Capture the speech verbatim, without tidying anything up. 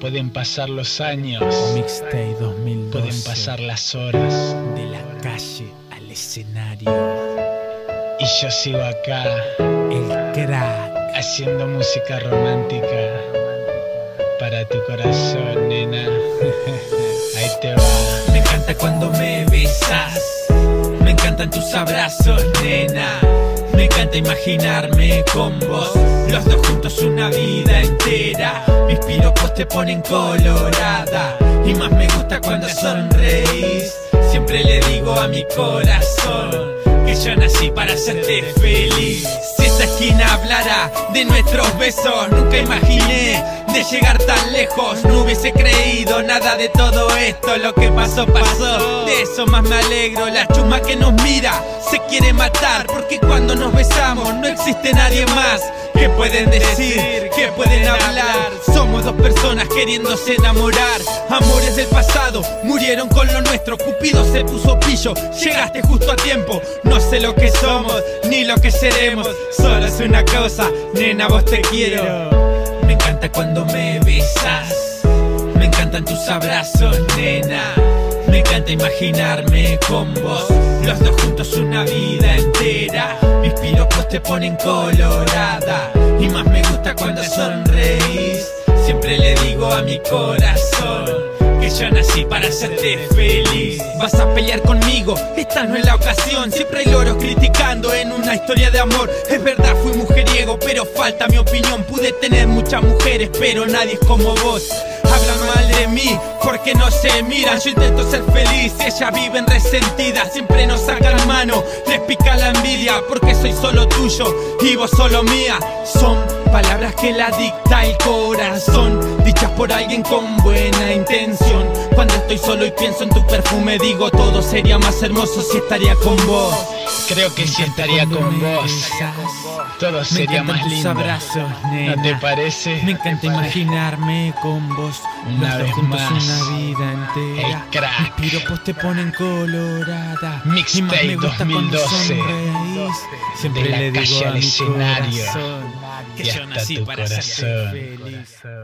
Pueden pasar los años, Mixtape dos mil doce. pueden pasar las horas, De la calle al escenario, y yo sigo acá, el crack. haciendo música romántica para tu corazón, nena. Ahí te va. Me encanta cuando me besas, me encantan tus abrazos, nena. Me encanta imaginarme con vos, los dos juntos una vida entera. Mis piropos te ponen colorada, y más me gusta cuando sonreís. Siempre le digo a mi corazón que yo nací para hacerte feliz. Si esta esquina hablara de nuestros besos, nunca imaginé de llegar tan lejos. No hubiese creído nada de todo esto. Lo que pasó, pasó, de eso más me alegro. La chuma que nos mira se quiere matar, porque cuando nos besamos no existe nadie más. ¿Qué pueden decir? ¿Qué pueden hablar? Somos dos personas queriéndose enamorar. Amores del pasado murieron con lo nuestro. Cupido se puso pillo, llegaste justo a tiempo. No sé lo que somos, ni lo que seremos. Solo es una cosa, nena, vos te quiero. Me encanta cuando me besas, me encantan tus abrazos, nena. Me encanta imaginarme con vos, los dos juntos una vida entera. Mis piropos te ponen colorada, y más me gusta cuando sonreís. Siempre le digo a mi corazón que yo nací para hacerte feliz. Vas a pelear conmigo, esta no es la ocasión. Siempre hay loros criticando en una historia de amor. Es verdad, fui mujeriego, pero falta mi opinión. Pude tener muchas mujeres, pero nadie es como vos. Hablan mal de mí porque no se miran. Yo intento ser feliz, ellas viven resentidas. Siempre nos sacan mano, les pica la envidia, porque soy solo tuyo y vos solo mía. Son palabras que la dicta el corazón, dichas por alguien con buena intención. Cuando estoy solo y pienso en tu perfume, digo todo sería más hermoso si estaría con vos. Creo que si estaría con vos, todo sería más lindo. Abrazos, nena. ¿No te parece? Me encanta imaginarme con vos, Una los dos vez juntos más, una vida entera. el crack. Mis piropos te ponen colorada, Mixtape y más me gusta cuando dos mil doce. sonreís. Siempre De la le digo calle a al mi escenario corazón que y yo hasta nací tu para hacerte corazón. feliz.